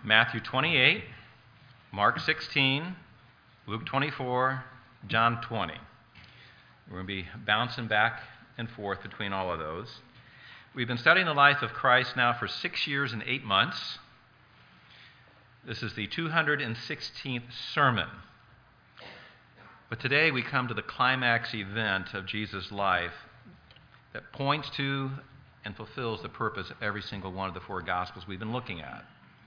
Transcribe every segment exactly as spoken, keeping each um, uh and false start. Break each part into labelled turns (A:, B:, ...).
A: Matthew twenty-eight, Mark sixteen, Luke twenty-four, John twenty. We're going to be bouncing back and forth between all of those. We've been studying the life of Christ now for six years and eight months. This is the two hundred sixteenth sermon. But today we come to the climax event of Jesus' life that points to and fulfills the purpose of every single one of the four Gospels we've been looking at.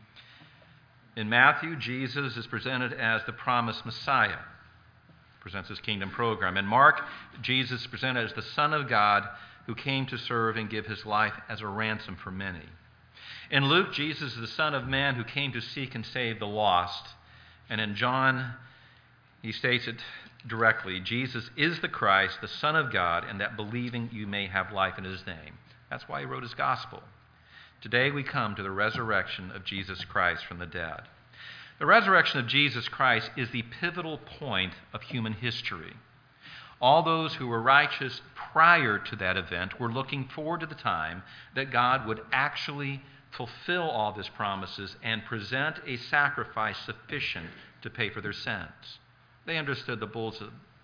A: In Matthew, Jesus is presented as the promised Messiah, presents his kingdom program. In Mark, Jesus is presented as the Son of God who came to serve and give his life as a ransom for many. In Luke, Jesus is the Son of Man who came to seek and save the lost. And in John, he states it directly, Jesus is the Christ, the Son of God, and that believing you may have life in his name. That's why he wrote his gospel. Today we come to the resurrection of Jesus Christ from the dead. The resurrection of Jesus Christ is the pivotal point of human history. All those who were righteous prior to that event were looking forward to the time that God would actually fulfill all of his promises and present a sacrifice sufficient to pay for their sins. They understood the bulls,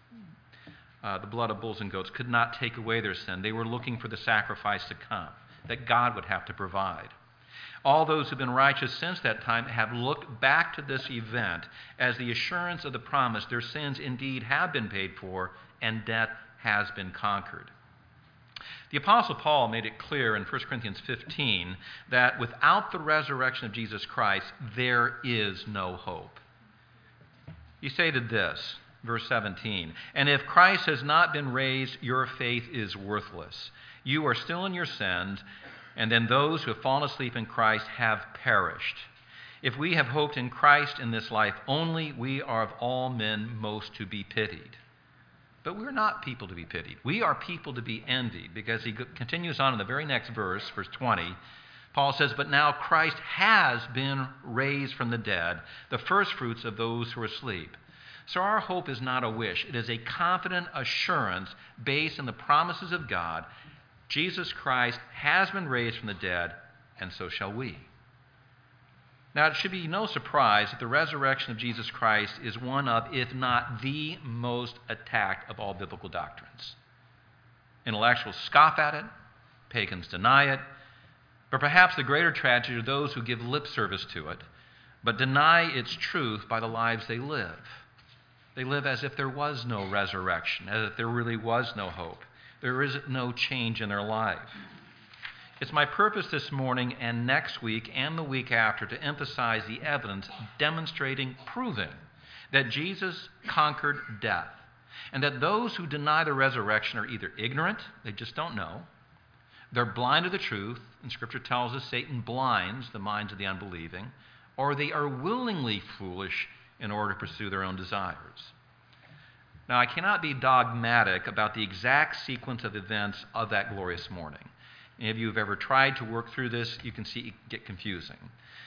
A: uh, the blood of bulls and goats could not take away their sin. They were looking for the sacrifice to come, that God would have to provide. All those who've been righteous since that time have looked back to this event as the assurance of the promise their sins indeed have been paid for and death has been conquered. The Apostle Paul made it clear in First Corinthians fifteen that without the resurrection of Jesus Christ, there is no hope. He stated this, verse seventeen, "And if Christ has not been raised, your faith is worthless. You are still in your sins, and then those who have fallen asleep in Christ have perished. If we have hoped in Christ in this life only, we are of all men most to be pitied." But we're not people to be pitied. We are people to be envied, because he continues on in the very next verse, verse twenty. Paul says, "But now Christ has been raised from the dead, the firstfruits of those who are asleep." So our hope is not a wish. It is a confident assurance based on the promises of God. Jesus Christ has been raised from the dead, and so shall we. Now, it should be no surprise that the resurrection of Jesus Christ is one of, if not the most attacked of all biblical doctrines. Intellectuals scoff at it, pagans deny it, but perhaps the greater tragedy are those who give lip service to it, but deny its truth by the lives they live. They live as if there was no resurrection, as if there really was no hope. There is no change in their life. It's my purpose this morning and next week and the week after to emphasize the evidence demonstrating, proving that Jesus conquered death, and that those who deny the resurrection are either ignorant, they just don't know, they're blind to the truth, and Scripture tells us Satan blinds the minds of the unbelieving, or they are willingly foolish in order to pursue their own desires. Now, I cannot be dogmatic about the exact sequence of events of that glorious morning. Any of you who've ever tried to work through this, you can see it get confusing.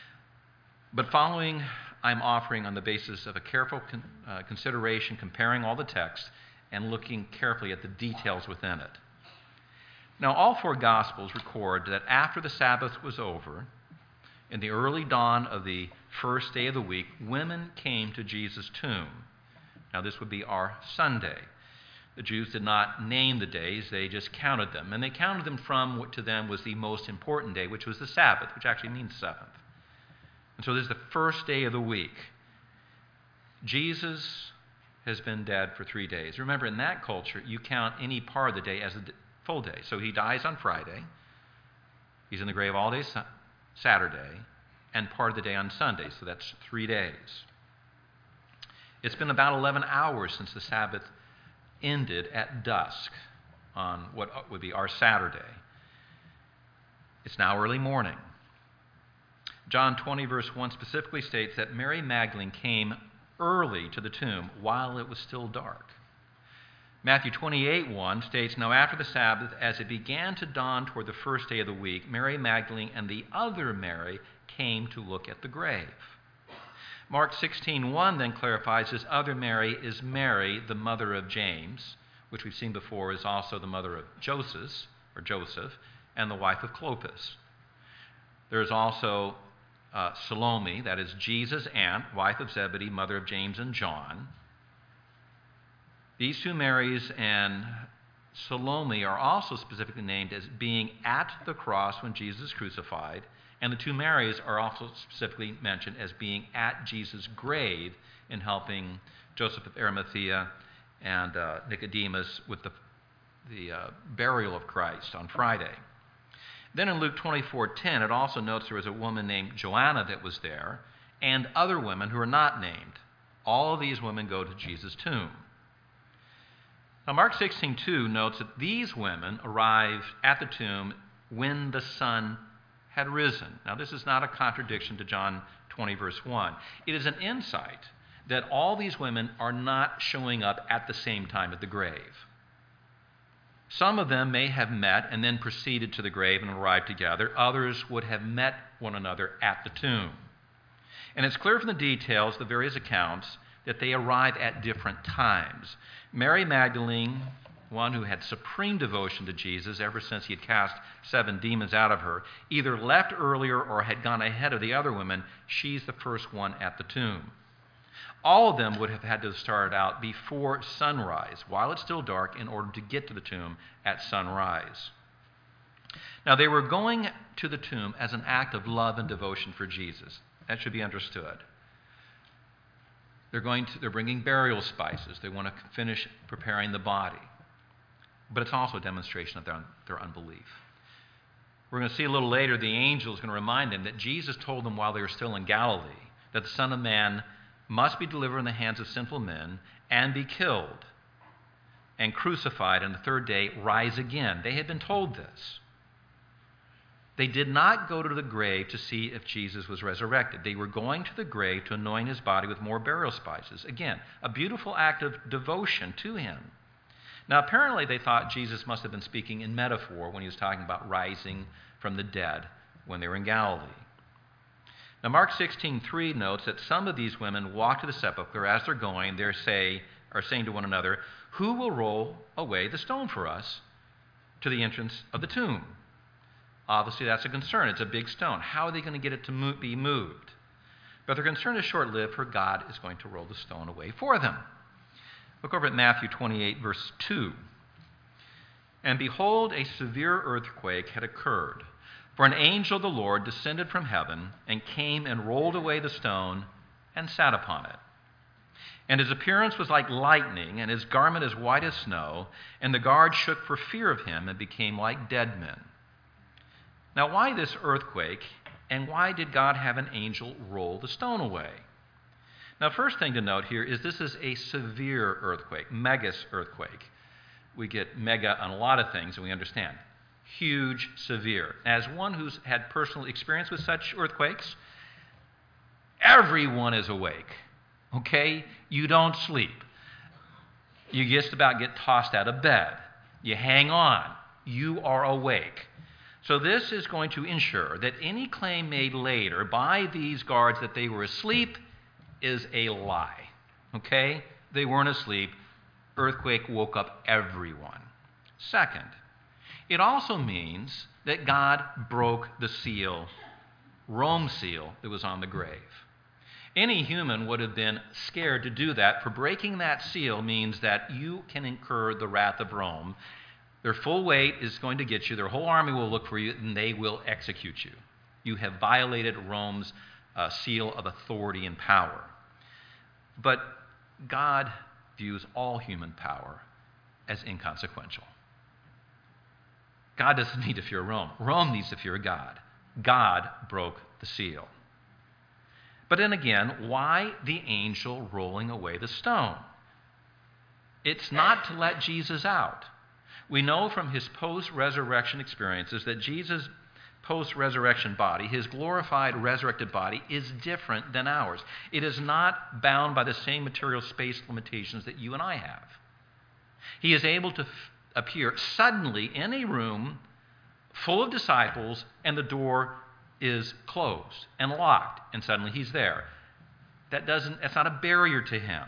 A: But following, I'm offering on the basis of a careful con- uh, consideration, comparing all the texts and looking carefully at the details within it. Now, all four Gospels record that after the Sabbath was over, in the early dawn of the first day of the week, women came to Jesus' tomb. Now, this would be our Sunday. The Jews did not name the days, they just counted them. And they counted them from what to them was the most important day, which was the Sabbath, which actually means seventh. And so this is the first day of the week. Jesus has been dead for three days. Remember, in that culture, you count any part of the day as a full day. So he dies on Friday. He's in the grave all day Saturday, and part of the day on Sunday. So that's three days. It's been about eleven hours since the Sabbath ended at dusk on what would be our Saturday. It's now early morning. John twenty, verse one specifically states that Mary Magdalene came early to the tomb while it was still dark. Matthew twenty-eight, one states, "Now after the Sabbath, as it began to dawn toward the first day of the week, Mary Magdalene and the other Mary came to look at the grave." Mark sixteen, one then clarifies this other Mary is Mary, the mother of James, which we've seen before is also the mother of Joseph, or Joseph, and the wife of Clopas. There is also uh, Salome, that is Jesus' aunt, wife of Zebedee, mother of James and John. These two Marys and Salome are also specifically named as being at the cross when Jesus is crucified, and the two Marys are also specifically mentioned as being at Jesus' grave in helping Joseph of Arimathea and uh, Nicodemus with the, the uh, burial of Christ on Friday. Then in Luke twenty-four ten, it also notes there was a woman named Joanna that was there, and other women who are not named. All of these women go to Jesus' tomb. Now, Mark sixteen two notes that these women arrived at the tomb when the sun had risen. Now, this is not a contradiction to John twenty, verse one. It is an insight that all these women are not showing up at the same time at the grave. Some of them may have met and then proceeded to the grave and arrived together. Others would have met one another at the tomb. And it's clear from the details, the various accounts, that they arrive at different times. Mary Magdalene, one who had supreme devotion to Jesus ever since he had cast seven demons out of her, either left earlier or had gone ahead of the other women. She's the first one at the tomb. All of them would have had to start out before sunrise, while it's still dark, in order to get to the tomb at sunrise. Now, they were going to the tomb as an act of love and devotion for Jesus. That should be understood. They're going to, they're bringing burial spices. They want to finish preparing the body. But it's also a demonstration of their, their unbelief. We're going to see a little later, the angel is going to remind them that Jesus told them while they were still in Galilee that the Son of Man must be delivered in the hands of sinful men and be killed and crucified, and the third day rise again. They had been told this. They did not go to the grave to see if Jesus was resurrected. They were going to the grave to anoint his body with more burial spices. Again, a beautiful act of devotion to him. Now, apparently they thought Jesus must have been speaking in metaphor when he was talking about rising from the dead when they were in Galilee. Now, Mark sixteen three notes that some of these women walk to the sepulchre. As they're going, they say, are saying to one another, "Who will roll away the stone for us to the entrance of the tomb?" Obviously, that's a concern. It's a big stone. How are they going to get it to move, be moved? But their concern is short-lived, for God is going to roll the stone away for them. Look over at Matthew twenty-eight, verse two. "And behold, a severe earthquake had occurred, for an angel of the Lord descended from heaven and came and rolled away the stone and sat upon it. And his appearance was like lightning, and his garment as white as snow, and the guards shook for fear of him and became like dead men." Now, why this earthquake, and why did God have an angel roll the stone away? Now, first thing to note here is this is a severe earthquake, megas earthquake. We get mega on a lot of things, and we understand. Huge, severe. As one who's had personal experience with such earthquakes, everyone is awake, okay? You don't sleep. You just about get tossed out of bed. You hang on. You are awake. So this is going to ensure that any claim made later by these guards that they were asleep is a lie, okay? They weren't asleep. Earthquake woke up everyone. Second, it also means that God broke the seal, Rome seal, that was on the grave. Any human would have been scared to do that, for breaking that seal means that you can incur the wrath of Rome. Their full weight is going to get you. Their whole army will look for you, and they will execute you. You have violated Rome's uh, seal of authority and power. But God views all human power as inconsequential. God doesn't need to fear Rome. Rome needs to fear God. God broke the seal. But then again, why the angel rolling away the stone? It's not to let Jesus out. We know from his post-resurrection experiences that Jesus' post-resurrection body, his glorified resurrected body, is different than ours. It is not bound by the same material space limitations that you and I have. He is able to f- appear suddenly in a room full of disciples, and the door is closed and locked, and suddenly he's there. That doesn't, that's not a barrier to him.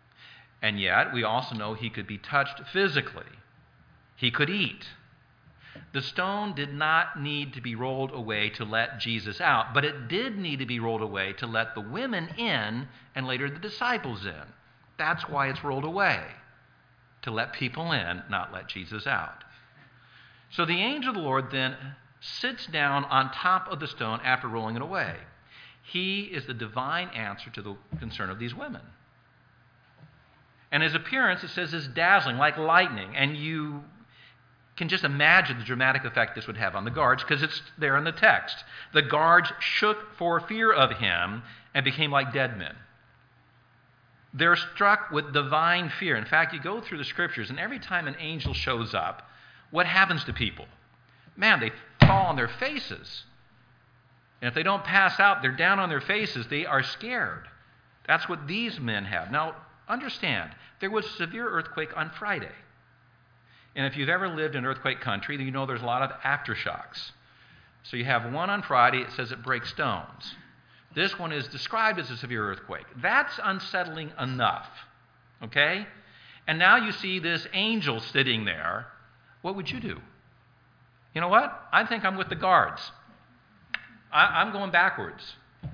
A: And yet, we also know he could be touched physically. He could eat. The stone did not need to be rolled away to let Jesus out, but it did need to be rolled away to let the women in and later the disciples in. That's why it's rolled away, to let people in, not let Jesus out. So the angel of the Lord then sits down on top of the stone after rolling it away. He is the divine answer to the concern of these women. And his appearance, it says, is dazzling, like lightning. And you can just imagine the dramatic effect this would have on the guards, because it's there in the text. The guards shook for fear of him and became like dead men. They're struck with divine fear. In fact, you go through the scriptures, and every time an angel shows up, what happens to people? Man, they fall on their faces. And if they don't pass out, they're down on their faces. They are scared. That's what these men have. Now, understand, there was a severe earthquake on Friday. And if you've ever lived in earthquake country, you know there's a lot of aftershocks. So you have one on Friday, it says it breaks stones. This one is described as a severe earthquake. That's unsettling enough, okay? And now you see this angel sitting there. What would you do? You know what? I think I'm with the guards. I, I'm going backwards.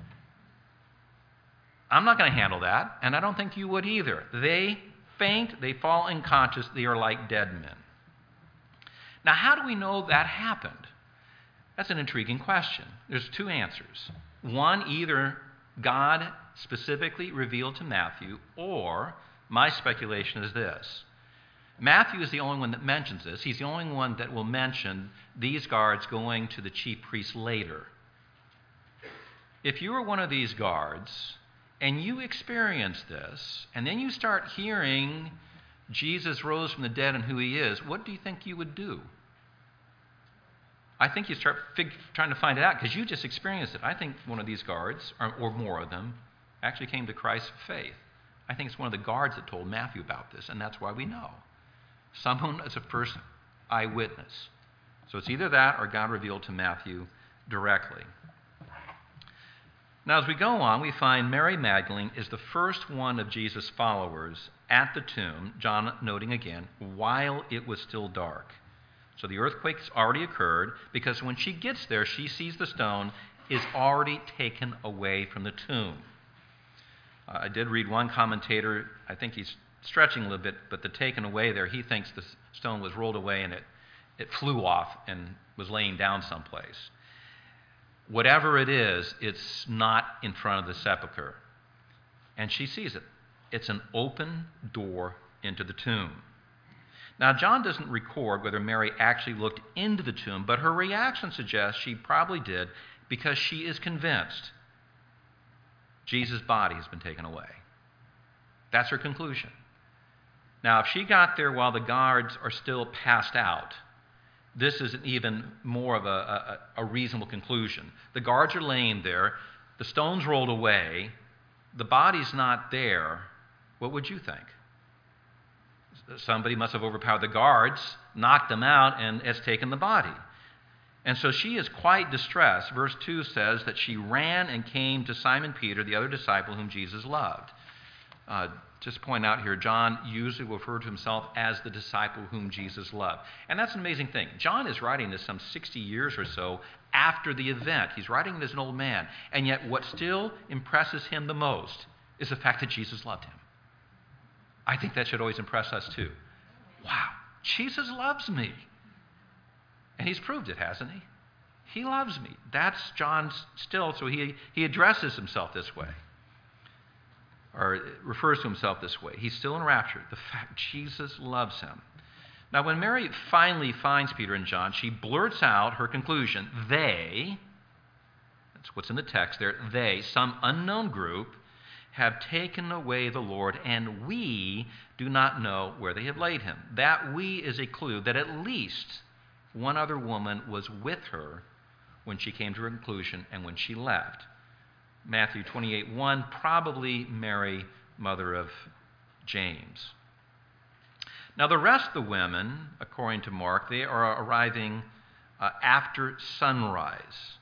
A: I'm not going to handle that, and I don't think you would either. They faint, they fall unconscious, they are like dead men. Now, how do we know that happened? That's an intriguing question. There's two answers. One, either God specifically revealed to Matthew, or my speculation is this. Matthew is the only one that mentions this. He's the only one that will mention these guards going to the chief priests later. If you were one of these guards and you experience this, and then you start hearing Jesus rose from the dead and who he is, what do you think you would do? I think you start fig- trying to find it out because you just experienced it. I think one of these guards, or, or more of them, actually came to Christ's faith. I think it's one of the guards that told Matthew about this, and that's why we know. Someone is a first eyewitness. So it's either that or God revealed to Matthew directly. Now, as we go on, we find Mary Magdalene is the first one of Jesus' followers at the tomb, John noting again, while it was still dark. So the earthquake's already occurred, because when she gets there, she sees the stone is already taken away from the tomb. Uh, I did read one commentator, I think he's stretching a little bit, but the taken away there, he thinks the stone was rolled away and it, it flew off and was laying down someplace. Whatever it is, it's not in front of the sepulcher. And she sees it. It's an open door into the tomb. Now, John doesn't record whether Mary actually looked into the tomb, but her reaction suggests she probably did, because she is convinced Jesus' body has been taken away. That's her conclusion. Now, if she got there while the guards are still passed out, this is even more of a, a, a reasonable conclusion. The guards are laying there, the stone's rolled away, the body's not there. What would you think? Somebody must have overpowered the guards, knocked them out, and has taken the body. And so she is quite distressed. Verse two says that she ran and came to Simon Peter, the other disciple whom Jesus loved. Uh, just point out here, John usually will refer to himself as the disciple whom Jesus loved. And that's an amazing thing. John is writing this some sixty years or so after the event. He's writing this as an old man. And yet what still impresses him the most is the fact that Jesus loved him. I think that should always impress us too. Wow, Jesus loves me. And he's proved it, hasn't he? He loves me. That's John still, so he, he addresses himself this way, or refers to himself this way. He's still enraptured. The fact Jesus loves him. Now, when Mary finally finds Peter and John, she blurts out her conclusion. They, that's what's in the text there, they, some unknown group, have taken away the Lord, and we do not know where they have laid him. That we is a clue that at least one other woman was with her when she came to her conclusion and when she left. Matthew twenty-eight one, probably Mary, mother of James. Now the rest of the women, according to Mark, they are arriving uh, after sunrise.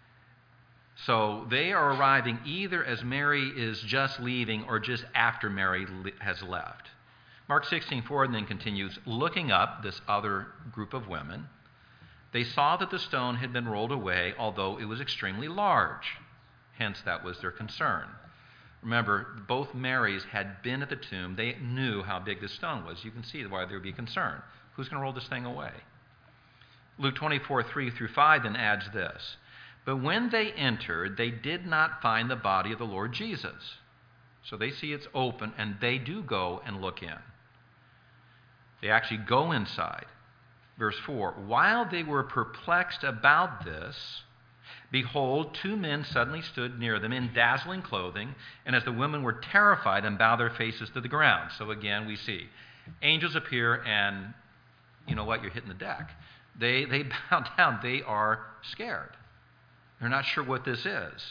A: So they are arriving either as Mary is just leaving or just after Mary has left. Mark sixteen four then continues, looking up, this other group of women, They saw that the stone had been rolled away, although it was extremely large. Hence, that was their concern. Remember, both Marys had been at the tomb. They knew how big this stone was. You can see why there would be concern. Who's going to roll this thing away? Luke twenty-four, three through five then adds this. But when they entered, they did not find the body of the Lord Jesus. So they see it's open, and they do go and look in. They actually go inside. Verse four, while they were perplexed about this, behold, two men suddenly stood near them in dazzling clothing, and as the women were terrified and bowed their faces to the ground. So again, we see angels appear, and you know what? You're hitting the deck. They, they bow down. They are scared. They're not sure what this is.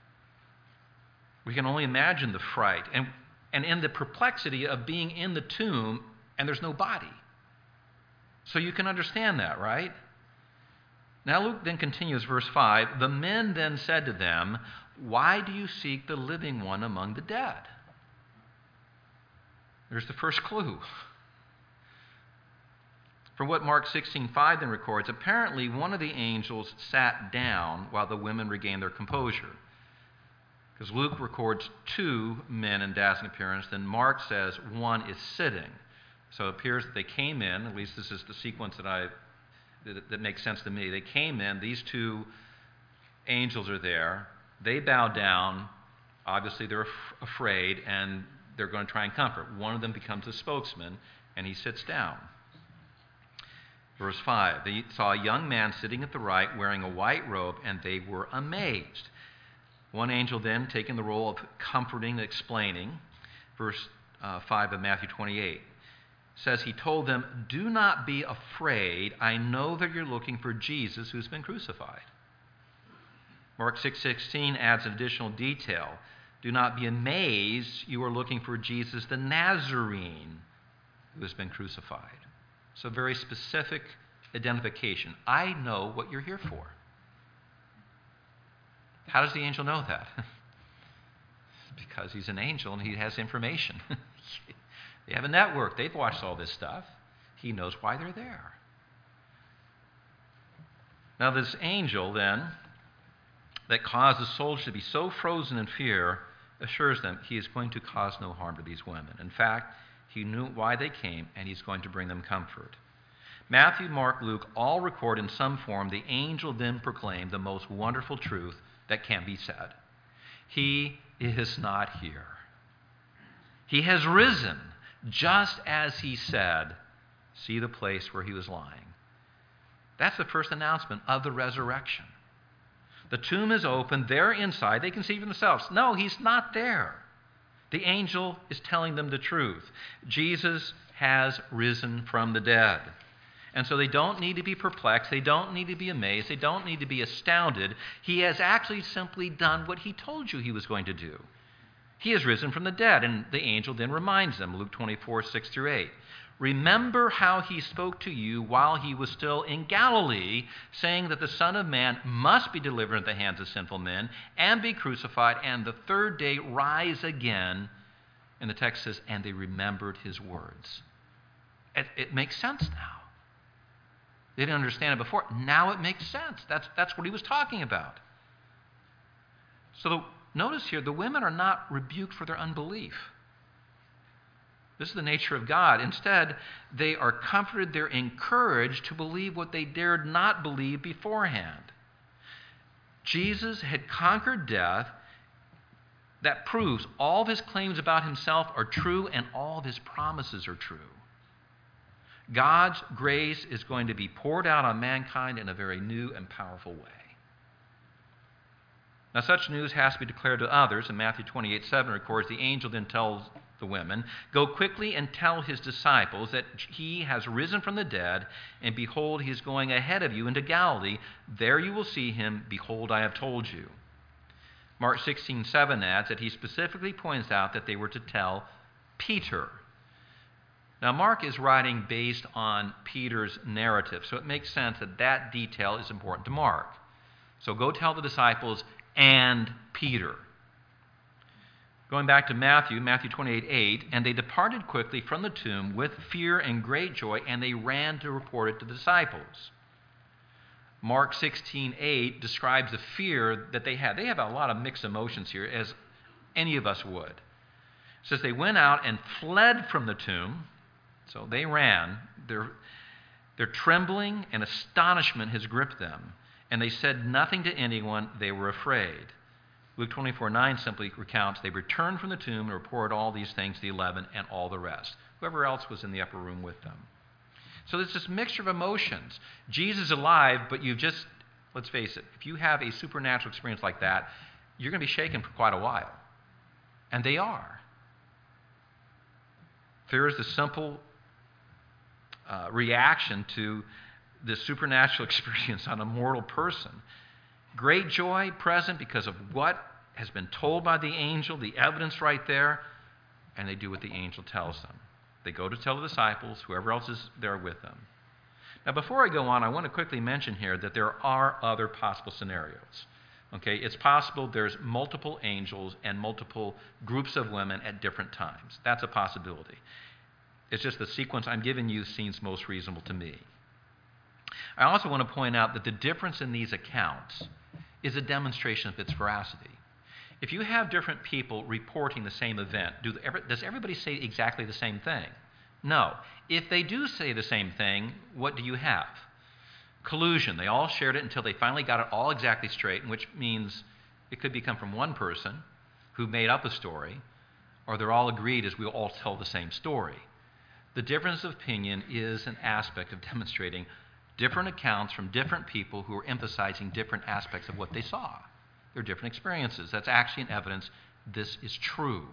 A: We can only imagine the fright and, and in the perplexity of being in the tomb and there's no body. So you can understand that, right? Now Luke then continues, verse five. The men then said to them, why do you seek the living one among the dead? There's the first clue. From what Mark sixteen five then records, apparently one of the angels sat down while the women regained their composure. Because Luke records two men in dazzling appearance, then Mark says one is sitting. So it appears that they came in, at least this is the sequence that I that, that makes sense to me. They came in, these two angels are there, they bow down, obviously they're af- afraid, and they're going to try and comfort. One of them becomes a spokesman, and he sits down. Verse five, they saw a young man sitting at the right wearing a white robe, and they were amazed. One angel then, taking the role of comforting and explaining, verse uh, five of Matthew twenty-eight, says he told them, do not be afraid. I know that you're looking for Jesus who's been crucified. Mark six sixteen adds an additional detail. Do not be amazed. You are looking for Jesus the Nazarene who has been crucified. So very specific identification. I know what you're here for. How does the angel know that? Because he's an angel and he has information. They have a network. They've watched all this stuff. He knows why they're there. Now this angel then, that caused the soldiers to be so frozen in fear, assures them he is going to cause no harm to these women. In fact, he knew why they came, and he's going to bring them comfort. Matthew, Mark, Luke all record in some form the angel then proclaimed the most wonderful truth that can be said. He is not here. He has risen, just as he said. See the place where he was lying. That's the first announcement of the resurrection. The tomb is open. They're inside. They can see for themselves. No, he's not there. The angel is telling them the truth. Jesus has risen from the dead. And so they don't need to be perplexed. They don't need to be amazed. They don't need to be astounded. He has actually simply done what he told you he was going to do. He has risen from the dead. And the angel then reminds them, Luke twenty-four, six through eight. Remember how he spoke to you while he was still in Galilee, saying that the Son of Man must be delivered into the hands of sinful men and be crucified, and the third day rise again. And the text says, and they remembered his words. It, it makes sense now. They didn't understand it before. Now it makes sense. That's, that's what he was talking about. So the, notice here, the women are not rebuked for their unbelief. This is the nature of God. Instead, they are comforted, they're encouraged to believe what they dared not believe beforehand. Jesus had conquered death. That proves all of his claims about himself are true and all of his promises are true. God's grace is going to be poured out on mankind in a very new and powerful way. Now, such news has to be declared to others, and Matthew twenty-eight, seven records, the angel then tells the women, go quickly and tell his disciples that he has risen from the dead, and behold, he is going ahead of you into Galilee. There you will see him. Behold, I have told you. Mark sixteen, seven adds that he specifically points out that they were to tell Peter. Now, Mark is writing based on Peter's narrative, so it makes sense that that detail is important to Mark. So go tell the disciples and Peter. Going back to Matthew, Matthew twenty-eight, eight, and they departed quickly from the tomb with fear and great joy, and they ran to report it to the disciples. Mark sixteen eight describes the fear that they had. They have a lot of mixed emotions here, as any of us would. It says they went out and fled from the tomb. So they ran. Their, their trembling and astonishment has gripped them. And they said nothing to anyone. They were afraid. Luke twenty-four nine simply recounts, they returned from the tomb and reported all these things to the eleven and all the rest, whoever else was in the upper room with them. So there's this mixture of emotions. Jesus is alive, but you've just, let's face it, if you have a supernatural experience like that, you're going to be shaken for quite a while. And they are. Fear is the simple uh, reaction to this supernatural experience on a mortal person. Great joy present because of what has been told by the angel, the evidence right there, and they do what the angel tells them. They go to tell the disciples, whoever else is there with them. Now, before I go on, I want to quickly mention here that there are other possible scenarios. Okay, it's possible there's multiple angels and multiple groups of women at different times. That's a possibility. It's just the sequence I'm giving you seems most reasonable to me. I also want to point out that the difference in these accounts is a demonstration of its veracity. If you have different people reporting the same event, do every, does everybody say exactly the same thing? No. If they do say the same thing, what do you have? Collusion. They all shared it until they finally got it all exactly straight, which means it could become from one person who made up a story, or they're all agreed as we all tell the same story. The difference of opinion is an aspect of demonstrating different accounts from different people who are emphasizing different aspects of what they saw. They're different experiences. That's actually an evidence this is true.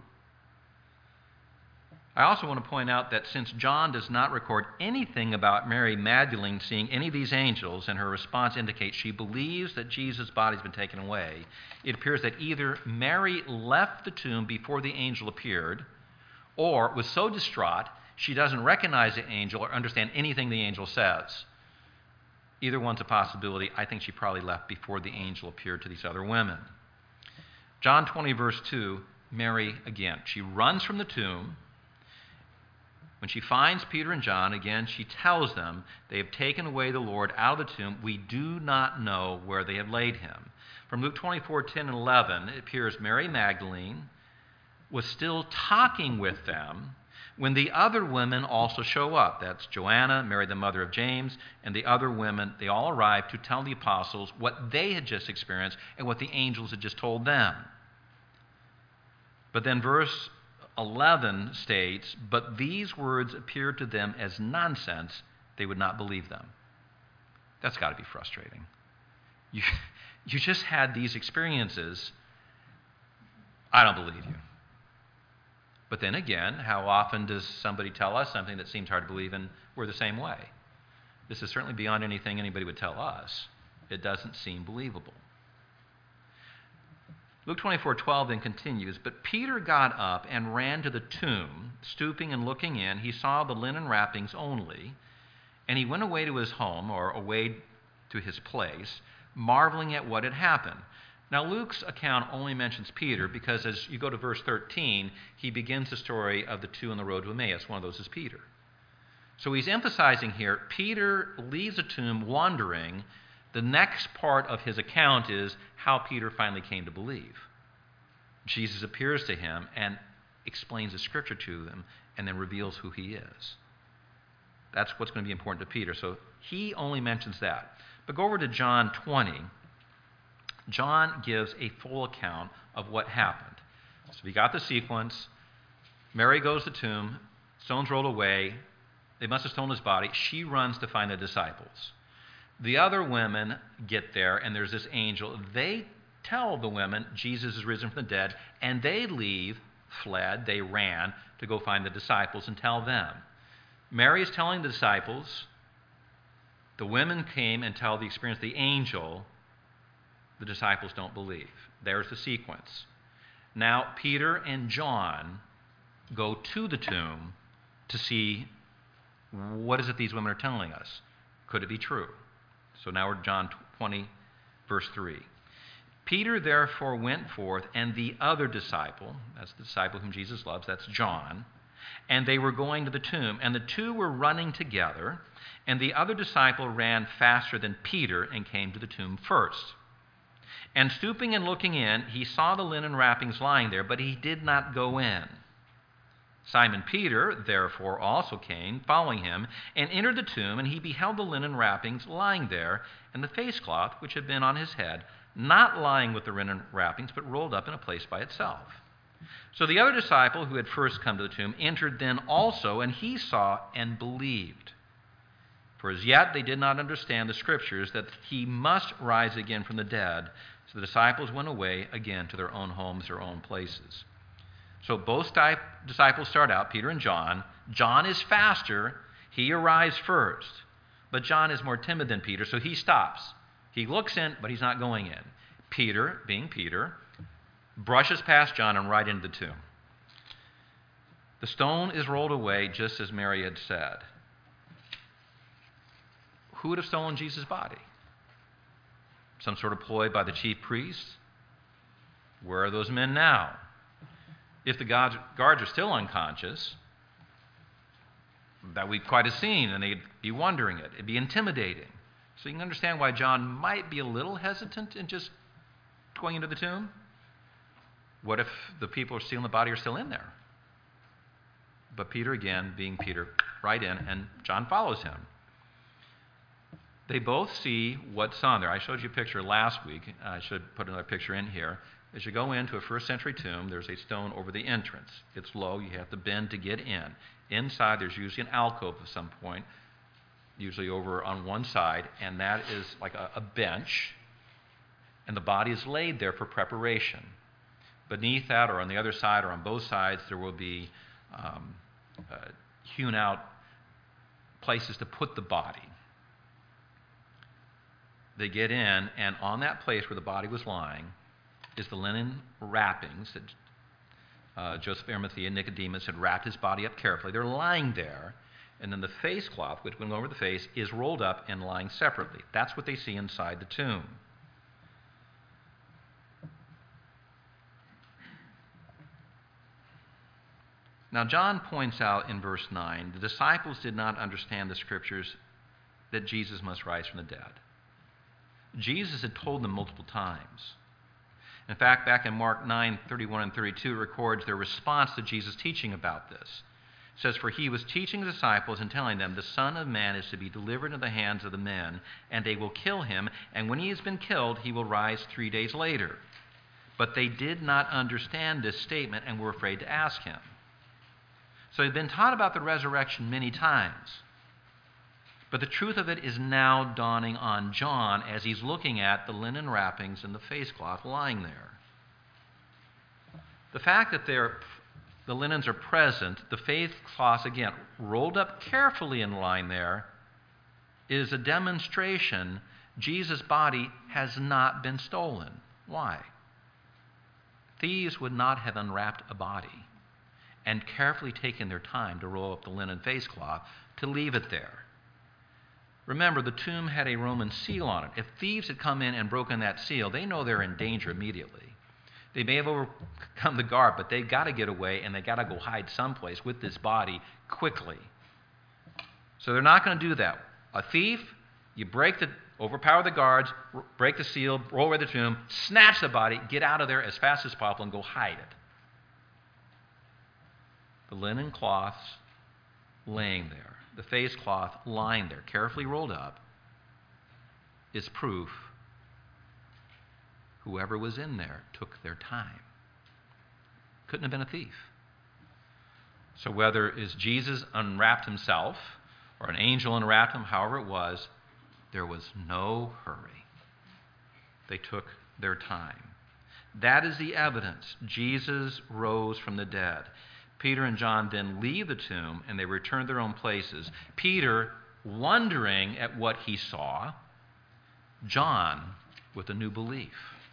A: I also want to point out that since John does not record anything about Mary Magdalene seeing any of these angels, and her response indicates she believes that Jesus' body has been taken away, it appears that either Mary left the tomb before the angel appeared, or was so distraught she doesn't recognize the angel or understand anything the angel says. Either one's a possibility. I think she probably left before the angel appeared to these other women. John twenty, verse two, Mary again. She runs from the tomb. When she finds Peter and John, again, she tells them they have taken away the Lord out of the tomb. We do not know where they have laid him. From Luke twenty-four ten and eleven, it appears Mary Magdalene was still talking with them when the other women also show up. That's Joanna, Mary the mother of James, and the other women. They all arrive to tell the apostles what they had just experienced and what the angels had just told them. But then verse eleven states, but these words appeared to them as nonsense. They would not believe them. That's got to be frustrating. You, you just had these experiences. I don't believe you. But then again, how often does somebody tell us something that seems hard to believe, and we're the same way? This is certainly beyond anything anybody would tell us. It doesn't seem believable. Luke twenty-four twelve then continues, but Peter got up and ran to the tomb, stooping and looking in. He saw the linen wrappings only, and he went away to his home, or away to his place, marveling at what had happened. Now, Luke's account only mentions Peter because as you go to verse thirteen, he begins the story of the two on the road to Emmaus. One of those is Peter. So he's emphasizing here, Peter leaves the tomb wondering. The next part of his account is how Peter finally came to believe. Jesus appears to him and explains the scripture to them and then reveals who he is. That's what's going to be important to Peter. So he only mentions that. But go over to John twenty. John gives a full account of what happened. So we got the sequence. Mary goes to the tomb. Stones rolled away. They must have stolen his body. She runs to find the disciples. The other women get there, and there's this angel. They tell the women Jesus is risen from the dead, and they leave, fled, they ran to go find the disciples and tell them. Mary is telling the disciples. The women came and tell the experience of the angel. The disciples don't believe. There's the sequence. Now, Peter and John go to the tomb to see what is it these women are telling us. Could it be true? So now we're John twenty, verse three. Peter therefore went forth, and the other disciple, that's the disciple whom Jesus loves, that's John, and they were going to the tomb. And the two were running together, and the other disciple ran faster than Peter and came to the tomb first. And stooping and looking in, he saw the linen wrappings lying there, but he did not go in. Simon Peter, therefore, also came, following him, and entered the tomb, and he beheld the linen wrappings lying there, and the face cloth which had been on his head, not lying with the linen wrappings, but rolled up in a place by itself. So the other disciple, who had first come to the tomb, entered then also, and he saw and believed. For as yet they did not understand the Scriptures, that he must rise again from the dead. So the disciples went away again to their own homes, their own places. So both disciples start out, Peter and John. John is faster. He arrives first. But John is more timid than Peter, so he stops. He looks in, but he's not going in. Peter, being Peter, brushes past John and right into the tomb. The stone is rolled away just as Mary had said. Who would have stolen Jesus' body? Some sort of ploy by the chief priests? Where are those men now? If the guards are still unconscious, that would be quite a scene, and they'd be wondering it. It'd be intimidating. So you can understand why John might be a little hesitant in just going into the tomb. What if the people who are stealing the body are still in there? But Peter, again, being Peter, right in, and John follows him. They both see what's on there. I showed you a picture last week. I should put another picture in here. As you go into a first century tomb, there's a stone over the entrance. It's low. You have to bend to get in. Inside, there's usually an alcove at some point, usually over on one side, and that is like a, a bench, and the body is laid there for preparation. Beneath that, or on the other side, or on both sides, there will be um, uh, hewn out places to put the body. They get in, and on that place where the body was lying is the linen wrappings that uh, Joseph, Arimathea, and Nicodemus had wrapped his body up carefully. They're lying there, and then the face cloth, which went over the face, is rolled up and lying separately. That's what they see inside the tomb. Now, John points out in verse nine, the disciples did not understand the Scriptures that Jesus must rise from the dead. Jesus had told them multiple times. In fact, back in Mark nine, thirty-one and thirty-two, it records their response to Jesus' teaching about this. It says, "For he was teaching the disciples and telling them, the Son of Man is to be delivered into the hands of the men, and they will kill him, and when he has been killed, he will rise three days later." But they did not understand this statement and were afraid to ask him. So they've been taught about the resurrection many times. But the truth of it is now dawning on John as he's looking at the linen wrappings and the face cloth lying there. The fact that they're, the linens are present, the face cloth, again, rolled up carefully and lying there, is a demonstration Jesus' body has not been stolen. Why? Thieves would not have unwrapped a body and carefully taken their time to roll up the linen face cloth to leave it there. Remember, the tomb had a Roman seal on it. If thieves had come in and broken that seal, they know they're in danger immediately. They may have overcome the guard, but they've got to get away, and they've got to go hide someplace with this body quickly. So they're not going to do that. A thief, you break the, overpower the guards, break the seal, roll away the tomb, snatch the body, get out of there as fast as possible, and go hide it. The linen cloths laying there, the face cloth lying there, carefully rolled up, is proof whoever was in there took their time. Couldn't have been a thief. So whether it's Jesus unwrapped himself or an angel unwrapped him, however it was, there was no hurry. They took their time. That is the evidence. Jesus rose from the dead. Peter and John then leave the tomb, and they return to their own places. Peter wondering at what he saw, John with a new belief.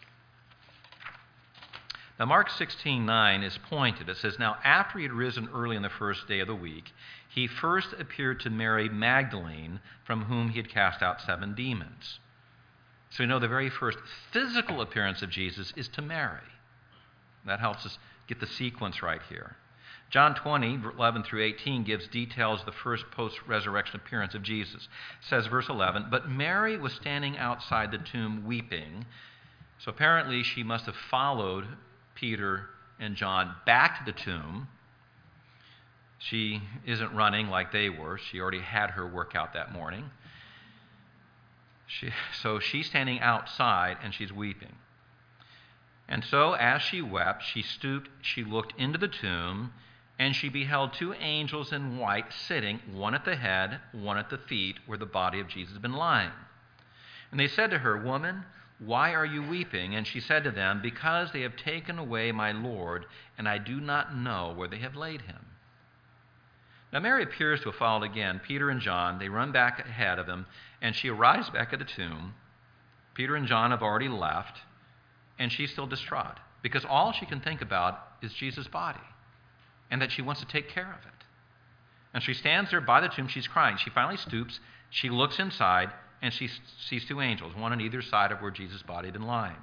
A: Now, Mark sixteen nine is pointed. It says, "Now after he had risen early on the first day of the week, he first appeared to Mary Magdalene, from whom he had cast out seven demons." So we know the very first physical appearance of Jesus is to Mary. That helps us get the sequence right here. John twenty, eleven through eighteen gives details of the first post-resurrection appearance of Jesus. It says, verse eleven, "But Mary was standing outside the tomb weeping." So apparently she must have followed Peter and John back to the tomb. She isn't running like they were. She already had her workout that morning. She, so she's standing outside and she's weeping. And so as she wept, she stooped, she looked into the tomb, and she beheld two angels in white sitting, one at the head, one at the feet, where the body of Jesus had been lying. And they said to her, "Woman, why are you weeping?" And she said to them, "Because they have taken away my Lord, and I do not know where they have laid him." Now Mary appears to have followed again Peter and John. They run back ahead of them, and she arrives back at the tomb. Peter and John have already left, and she's still distraught, because all she can think about is Jesus' body, and that she wants to take care of it. And she stands there by the tomb, she's crying. She finally stoops, she looks inside, and she sees two angels, one on either side of where Jesus' body had been lying.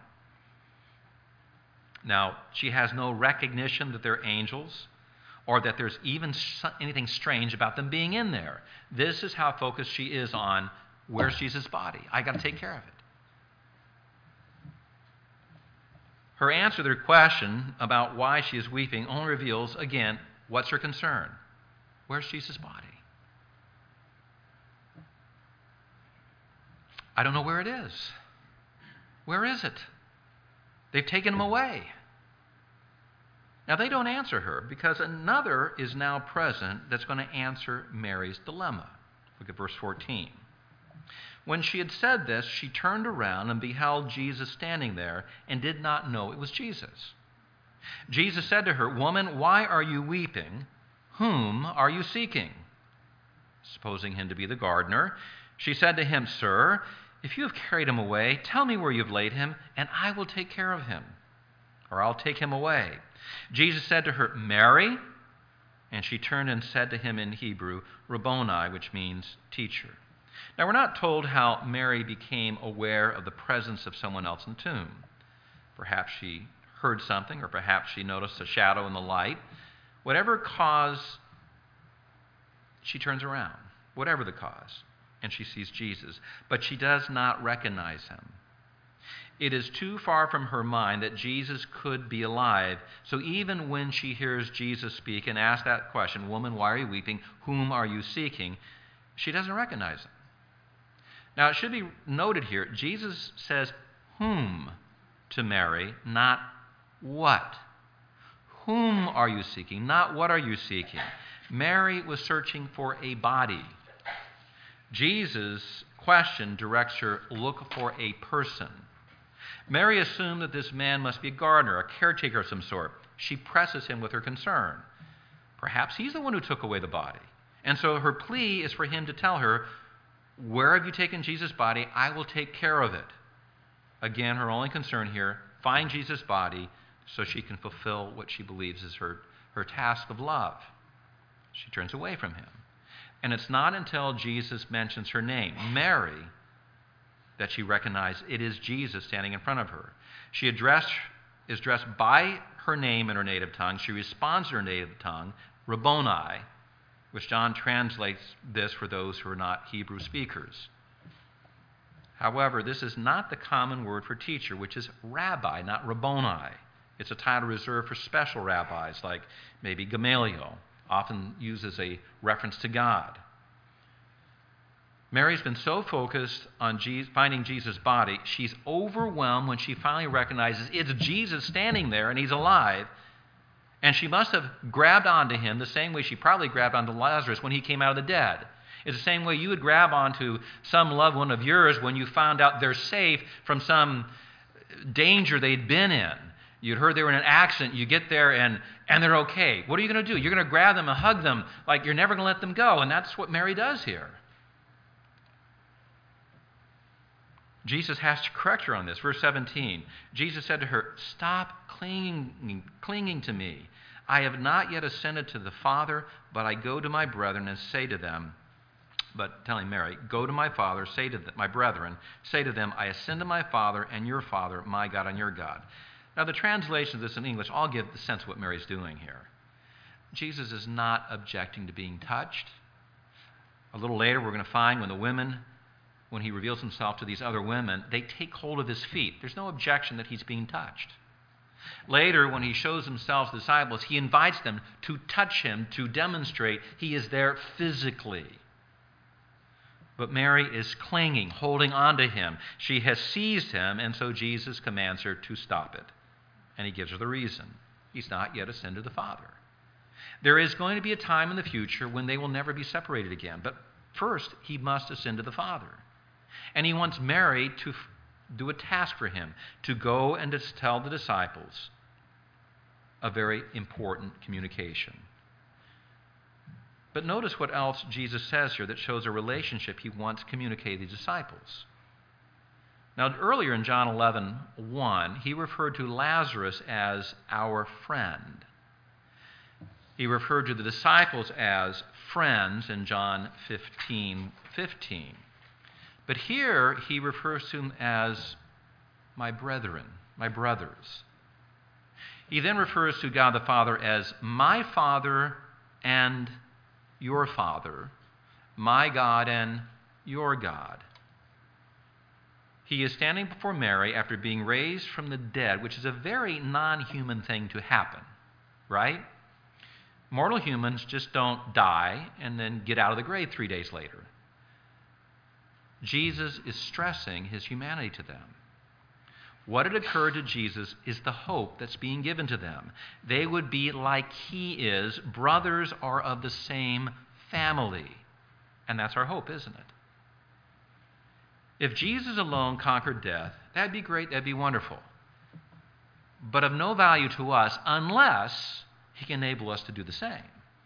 A: Now, she has no recognition that they're angels, or that there's even anything strange about them being in there. This is how focused she is on, where's Jesus' body? I got to take care of it. Her answer to their question about why she is weeping only reveals, again, what's her concern? Where's Jesus' body? I don't know where it is. Where is it? They've taken him away. Now, they don't answer her because another is now present that's going to answer Mary's dilemma. Look at verse fourteen. "When she had said this, she turned around and beheld Jesus standing there and did not know it was Jesus. Jesus said to her, 'Woman, why are you weeping? Whom are you seeking?' Supposing him to be the gardener, she said to him, 'Sir, if you have carried him away, tell me where you have laid him, and I will take care of him, or I'll take him away.' Jesus said to her, 'Mary.' And she turned and said to him in Hebrew, 'Rabboni,' which means teacher." Now, we're not told how Mary became aware of the presence of someone else in the tomb. Perhaps she heard something, or perhaps she noticed a shadow in the light. Whatever cause, she turns around, whatever the cause, and she sees Jesus. But she does not recognize him. It is too far from her mind that Jesus could be alive. So even when she hears Jesus speak and ask that question, "Woman, why are you weeping? Whom are you seeking?" she doesn't recognize him. Now, it should be noted here, Jesus says whom to Mary, not what. Whom are you seeking, not what are you seeking. Mary was searching for a body. Jesus' question directs her, look for a person. Mary assumed that this man must be a gardener, a caretaker of some sort. She presses him with her concern. Perhaps he's the one who took away the body. And so her plea is for him to tell her, "Where have you taken Jesus' body? I will take care of it." Again, her only concern here, find Jesus' body so she can fulfill what she believes is her, her task of love. She turns away from him. And it's not until Jesus mentions her name, Mary, that she recognizes it is Jesus standing in front of her. She addressed, is addressed by her name in her native tongue. She responds to her native tongue, Rabboni, which John translates this for those who are not Hebrew speakers. However, this is not the common word for teacher, which is rabbi, not Rabboni. It's a title reserved for special rabbis, like maybe Gamaliel, often used as a reference to God. Mary's been so focused on Jesus, finding Jesus' body, she's overwhelmed when she finally recognizes it's Jesus standing there and he's alive. And she must have grabbed onto him the same way she probably grabbed onto Lazarus when he came out of the dead. It's the same way you would grab onto some loved one of yours when you found out they're safe from some danger they'd been in. You'd heard they were in an accident. You get there and, and they're okay. What are you going to do? You're going to grab them and hug them like you're never going to let them go. And that's what Mary does here. Jesus has to correct her on this. Verse seventeen, Jesus said to her, "Stop clinging, clinging to me. I have not yet ascended to the Father, but I go to my brethren and say to them," but telling Mary, "Go to my Father, say to my brethren, say to them, I ascend to my Father and your Father, my God and your God." Now, the translations of this in English all give the sense of what Mary's doing here. Jesus is not objecting to being touched. A little later, we're going to find when the women, when he reveals himself to these other women, they take hold of his feet. There's no objection that he's being touched. Later, when he shows himself to the disciples, he invites them to touch him, to demonstrate he is there physically. But Mary is clinging, holding on to him. She has seized him, and so Jesus commands her to stop it. And he gives her the reason. He's not yet ascended to the Father. There is going to be a time in the future when they will never be separated again. But first, he must ascend to the Father. And he wants Mary to f- do a task for him, to go and to tell the disciples a very important communication. But notice what else Jesus says here that shows a relationship he wants communicated to the disciples. Now, earlier in John eleven one, he referred to Lazarus as our friend. He referred to the disciples as friends in John fifteen fifteen. But here he refers to them as my brethren, my brothers. He then refers to God the Father as my Father and your Father, my God and your God. He is standing before Mary after being raised from the dead, which is a very non-human thing to happen, right? Mortal humans just don't die and then get out of the grave three days later. Jesus is stressing his humanity to them. What had occurred to Jesus is the hope that's being given to them. They would be like he is. Brothers are of the same family. And that's our hope, isn't it? If Jesus alone conquered death, that'd be great, that'd be wonderful. But of no value to us unless he can enable us to do the same.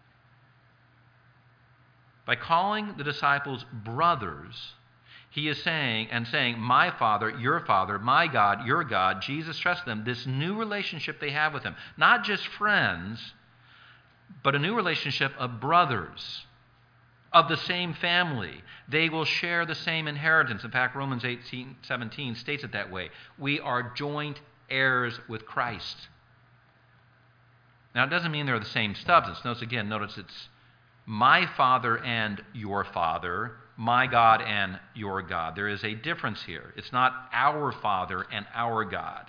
A: By calling the disciples brothers, he is saying, and saying, my Father, your Father, my God, your God, Jesus stressed them, this new relationship they have with him. Not just friends, but a new relationship of brothers, of the same family. They will share the same inheritance. In fact, Romans eighteen seventeen states it that way. We are joint heirs with Christ. Now, it doesn't mean they're the same substance. Notice again, notice it's my Father and your Father, my God and your God. There is a difference here. It's not our Father and our God.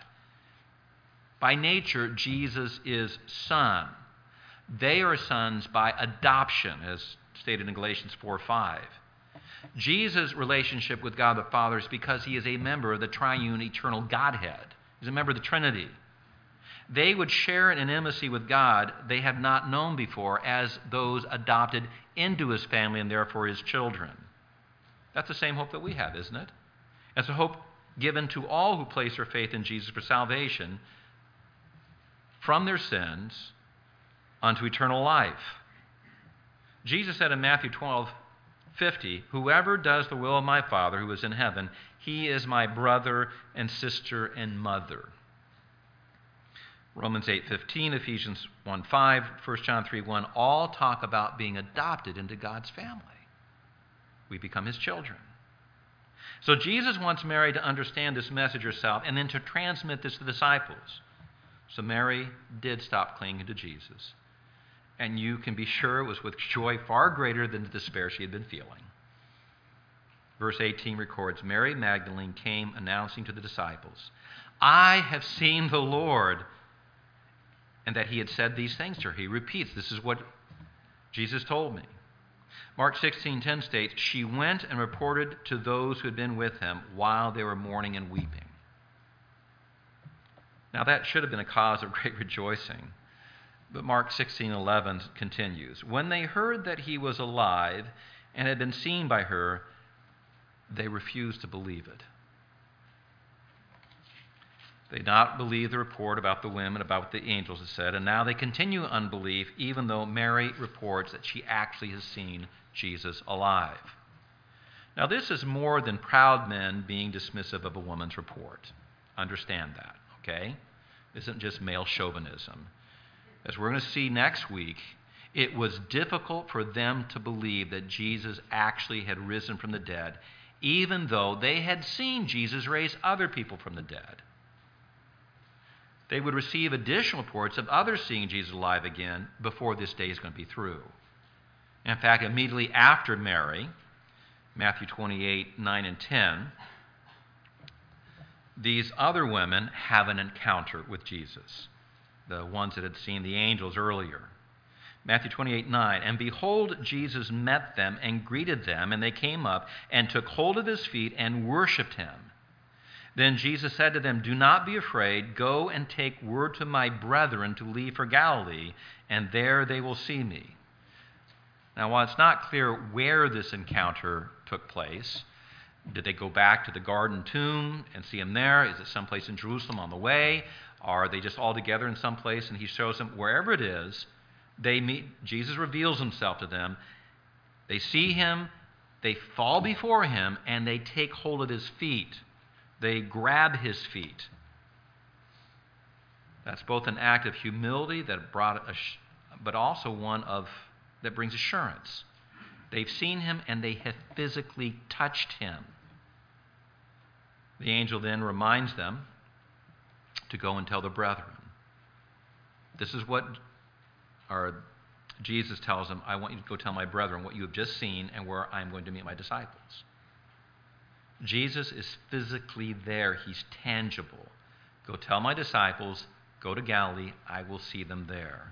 A: By nature, Jesus is Son. They are sons by adoption, as stated in Galatians four five. Jesus' relationship with God the Father is because he is a member of the triune eternal Godhead. He's a member of the Trinity. They would share an intimacy with God they have not known before as those adopted into his family and therefore his children. That's the same hope that we have, isn't it? It's a hope given to all who place their faith in Jesus for salvation from their sins unto eternal life. Jesus said in Matthew twelve fifty, whoever does the will of my Father who is in heaven, he is my brother and sister and mother. Romans eight fifteen, Ephesians one five, First John three one, all talk about being adopted into God's family. We become his children. So Jesus wants Mary to understand this message herself and then to transmit this to the disciples. So Mary did stop clinging to Jesus. And you can be sure it was with joy far greater than the despair she had been feeling. Verse eighteen records, Mary Magdalene came announcing to the disciples, I have seen the Lord. And that he had said these things to her. He repeats, this is what Jesus told me. Mark sixteen ten states, she went and reported to those who had been with him while they were mourning and weeping. Now that should have been a cause of great rejoicing. But Mark sixteen eleven continues, when they heard that he was alive and had been seen by her, they refused to believe it. They did not believe the report about the women, about what the angels had said, and now they continue unbelief, even though Mary reports that she actually has seen Jesus alive. Now, this is more than proud men being dismissive of a woman's report. Understand that, okay? This isn't just male chauvinism. As we're going to see next week, it was difficult for them to believe that Jesus actually had risen from the dead, even though they had seen Jesus raise other people from the dead. they would receive additional reports of others seeing Jesus alive again before this day is going to be through. In fact, immediately after Mary, Matthew twenty-eight, nine and ten, these other women have an encounter with Jesus, the ones that had seen the angels earlier. Matthew twenty-eight, nine, and behold, Jesus met them and greeted them, and they came up and took hold of his feet and worshipped him. Then Jesus said to them, do not be afraid. Go and take word to my brethren to leave for Galilee, and there they will see me. Now, while it's not clear where this encounter took place, did they go back to the garden tomb and see him there? Is it someplace in Jerusalem on the way? Are they just all together in some place and he shows them? Wherever it is, they meet. Jesus reveals himself to them. They see him, they fall before him, and they take hold of his feet. They grab his feet. That's both an act of humility that brought, a, but also one of that brings assurance. They've seen him and they have physically touched him. The angel then reminds them to go and tell the brethren. This is what our Jesus tells them, I want you to go tell my brethren what you have just seen and where I'm going to meet my disciples. Jesus is physically there. He's tangible. Go tell my disciples, go to Galilee, I will see them there.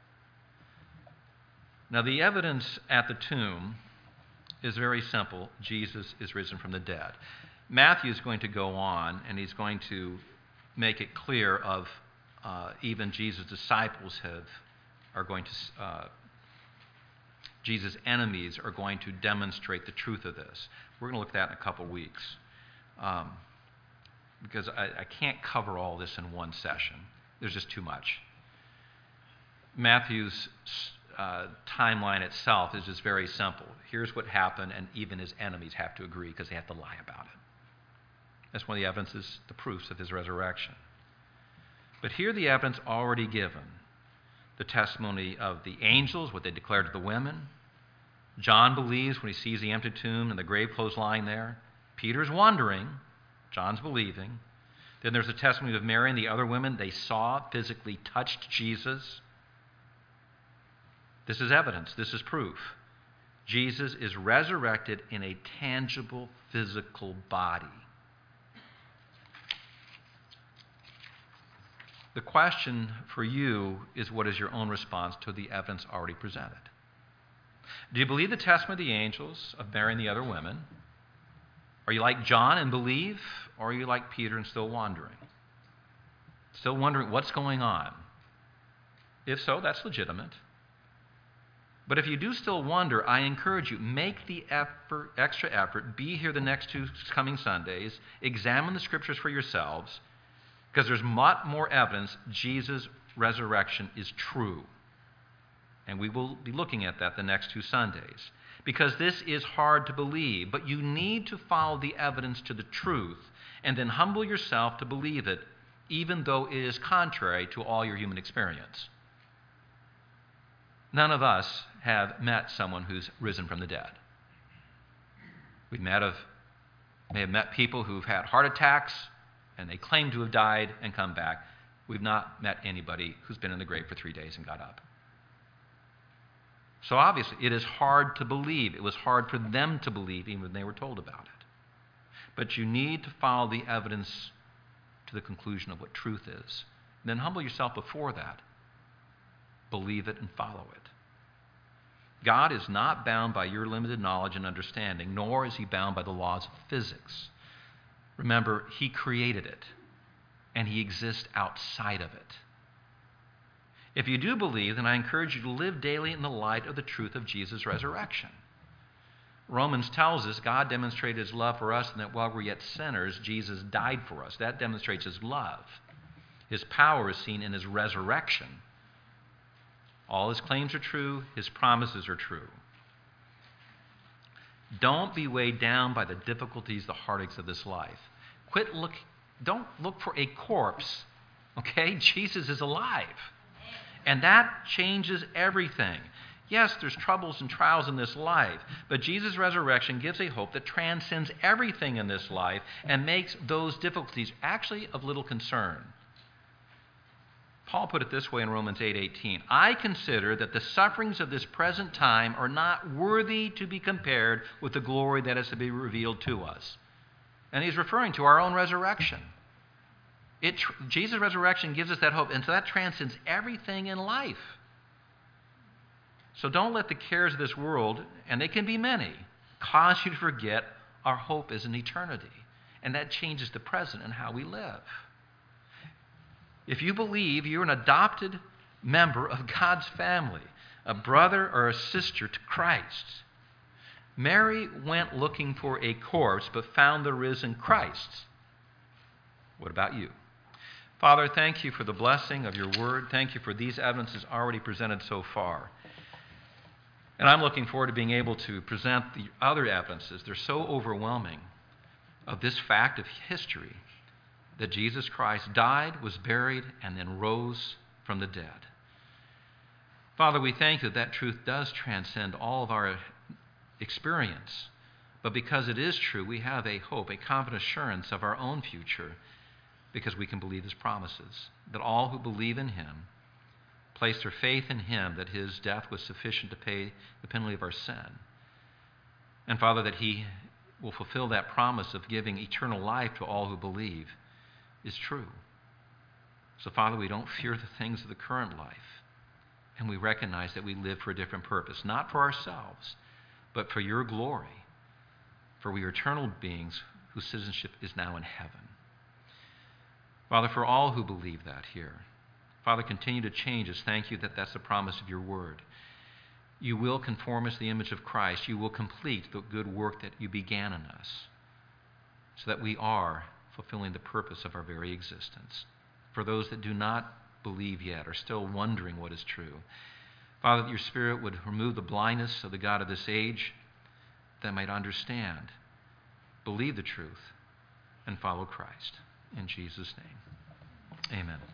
A: Now, the evidence at the tomb is very simple. Jesus is risen from the dead. Matthew is going to go on, and he's going to make it clear of uh, even Jesus' disciples have are going to, uh, Jesus' enemies are going to demonstrate the truth of this. We're going to look at that in a couple weeks um, because I, I can't cover all this in one session. There's just too much. Matthew's uh, timeline itself is just very simple. Here's what happened, and even his enemies have to agree because they have to lie about it. That's one of the evidences, the proofs of his resurrection. But here the evidence already given. The testimony of the angels, what they declared to the women. John believes when he sees the empty tomb and the grave clothes lying there. Peter's wondering. John's believing. Then there's the testimony of Mary and the other women. They saw, physically touched Jesus. This is evidence. This is proof. Jesus is resurrected in a tangible, physical body. The question for you is, what is your own response to the evidence already presented? Do you believe the testimony of the angels, of Mary and the other women? Are you like John and believe, or are you like Peter and still wondering? Still wondering what's going on? If so, that's legitimate. But if you do still wonder, I encourage you, make the effort, extra effort, be here the next two coming Sundays, examine the scriptures for yourselves, because there's much more evidence Jesus' resurrection is true. And we will be looking at that the next two Sundays. Because this is hard to believe, but you need to follow the evidence to the truth and then humble yourself to believe it, even though it is contrary to all your human experience. None of us have met someone who's risen from the dead. We met of, may have met people who've had heart attacks, and they claim to have died and come back. We've not met anybody who's been in the grave for three days and got up. So obviously, it is hard to believe. It was hard for them to believe even when they were told about it. But you need to follow the evidence to the conclusion of what truth is. And then humble yourself before that. Believe it and follow it. God is not bound by your limited knowledge and understanding, nor is he bound by the laws of physics. Remember, he created it, and he exists outside of it. If you do believe, then I encourage you to live daily in the light of the truth of Jesus' resurrection. Romans tells us God demonstrated his love for us, and that while we're yet sinners, Jesus died for us. That demonstrates his love. His power is seen in his resurrection. All his claims are true. His promises are true. Don't be weighed down by the difficulties, the heartaches of this life. Quit look. Don't look for a corpse. Okay? Jesus is alive. And that changes everything. Yes, there's troubles and trials in this life, but Jesus' resurrection gives a hope that transcends everything in this life and makes those difficulties actually of little concern. Paul put it this way in Romans eight eighteen. I consider that the sufferings of this present time are not worthy to be compared with the glory that is to be revealed to us. And he's referring to our own resurrection. It, Jesus' resurrection gives us that hope, and so that transcends everything in life. So don't let the cares of this world, and they can be many, cause you to forget our hope is in eternity. And that changes the present and how we live. If you believe you're an adopted member of God's family, a brother or a sister to Christ, Mary went looking for a corpse but found the risen Christ. What about you? Father, thank you for the blessing of your word. Thank you for these evidences already presented so far. And I'm looking forward to being able to present the other evidences. They're so overwhelming of this fact of history that Jesus Christ died, was buried, and then rose from the dead. Father, we thank you that that truth does transcend all of our experience. But because it is true, we have a hope, a confident assurance of our own future, because we can believe his promises, that all who believe in him place their faith in him, that his death was sufficient to pay the penalty of our sin. And Father, that he will fulfill that promise of giving eternal life to all who believe is true. So Father, we don't fear the things of the current life, and we recognize that we live for a different purpose, not for ourselves, but for your glory, for we are eternal beings whose citizenship is now in heaven. Father, for all who believe that here, Father, continue to change us. Thank you that that's the promise of your word. You will conform us to the image of Christ. You will complete the good work that you began in us, so that we are fulfilling the purpose of our very existence. For those that do not believe yet, are still wondering what is true, Father, that your Spirit would remove the blindness of the God of this age, that might understand, believe the truth, and follow Christ. In Jesus' name, amen.